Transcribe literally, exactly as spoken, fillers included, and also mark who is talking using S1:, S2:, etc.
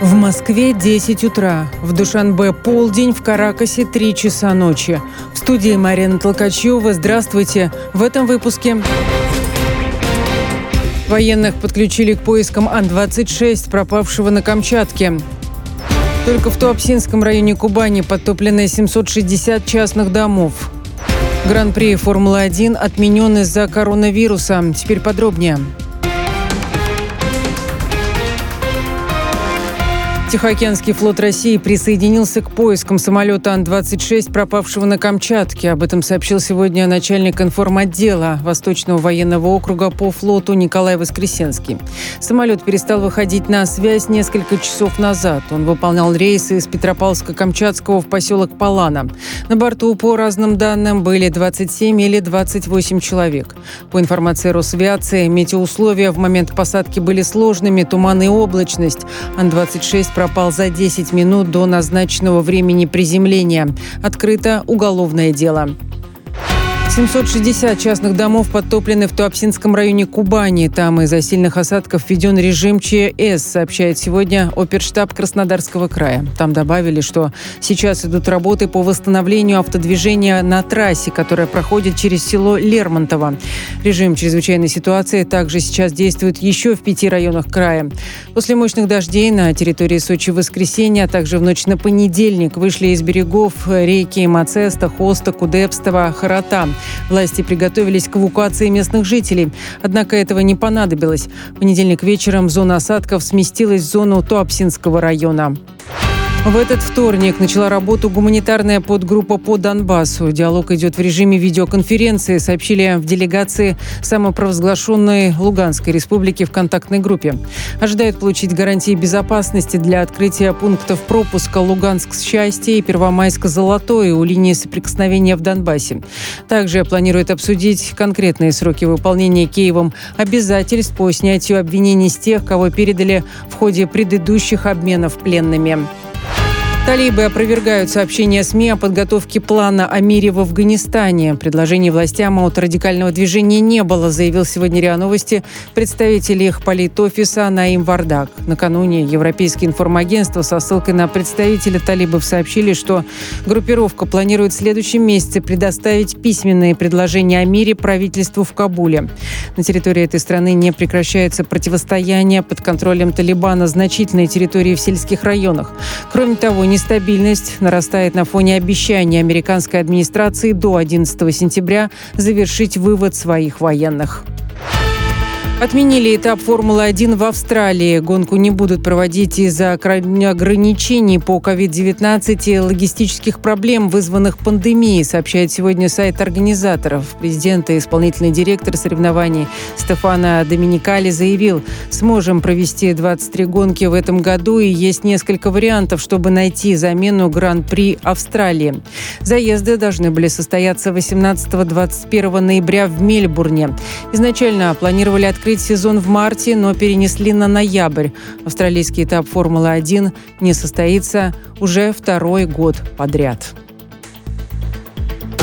S1: В Москве десять утра, в Душанбе полдень, в Каракасе три часа ночи. В студии Марина Толкачева. Здравствуйте. В этом выпуске. Военных подключили к поискам Ан двадцать шесть, пропавшего на Камчатке. Только в Туапсинском районе Кубани подтоплены семьсот шестьдесят частных домов. Гран-при Формулы-один отменен из-за коронавируса. Теперь подробнее. Тихоокеанский флот России присоединился к поискам самолета Ан двадцать шесть, пропавшего на Камчатке. Об этом сообщил сегодня начальник информотдела Восточного военного округа по флоту Николай Воскресенский. Самолет перестал выходить на связь несколько часов назад. Он выполнял рейсы из Петропавловска-Камчатского в поселок Палана. На борту, по разным данным, были двадцать семь или двадцать восемь человек. По информации Росавиации, метеоусловия в момент посадки были сложными, туман и облачность. Ан двадцать шесть пропал за десять минут до назначенного времени приземления. Открыто уголовное дело. семьсот шестьдесят частных домов подтоплены в Туапсинском районе Кубани. Там из-за сильных осадков введен режим ЧС, сообщает сегодня оперштаб Краснодарского края. Там добавили, что сейчас идут работы по восстановлению автодвижения на трассе, которая проходит через село Лермонтово. Режим чрезвычайной ситуации также сейчас действует еще в пяти районах края. После мощных дождей на территории Сочи в воскресенье, а также в ночь на понедельник вышли из берегов реки Мацеста, Хоста, Кудепстова, Харата. Власти приготовились к эвакуации местных жителей. Однако этого не понадобилось. В понедельник вечером зона осадков сместилась в зону Туапсинского района. В этот вторник начала работу гуманитарная подгруппа по Донбассу. Диалог идет в режиме видеоконференции, сообщили в делегации самопровозглашенной Луганской республики в контактной группе. Ожидают получить гарантии безопасности для открытия пунктов пропуска Луганск-Счастье и Первомайск-Золотое у линии соприкосновения в Донбассе. Также планируют обсудить конкретные сроки выполнения Киевом обязательств по снятию обвинений с тех, кого передали в ходе предыдущих обменов пленными. Талибы опровергают сообщения СМИ о подготовке плана о мире в Афганистане. Предложений властям от радикального движения не было, заявил сегодня РИА Новости представитель их политофиса Наим Вардак. Накануне европейские информагентства со ссылкой на представителя талибов сообщили, что группировка планирует в следующем месяце предоставить письменные предложения о мире правительству в Кабуле. На территории этой страны не прекращается противостояние. Под контролем Талибана значительные территории в сельских районах. Кроме того, нестабильность нарастает на фоне обещания американской администрации до одиннадцатого сентября завершить вывод своих военных. Отменили этап Формулы-один в Австралии. Гонку не будут проводить из-за ограничений по ковид девятнадцать и логистических проблем, вызванных пандемией, сообщает сегодня сайт организаторов. Президент и исполнительный директор соревнований Стефано Доминикали заявил: «Сможем провести двадцать три гонки в этом году, и есть несколько вариантов, чтобы найти замену Гран-при Австралии». Заезды должны были состояться восемнадцатого — двадцать первого ноября в Мельбурне. Изначально планировали открыть сезон в марте, но перенесли на ноябрь. Австралийский этап Формулы-один не состоится уже второй год подряд.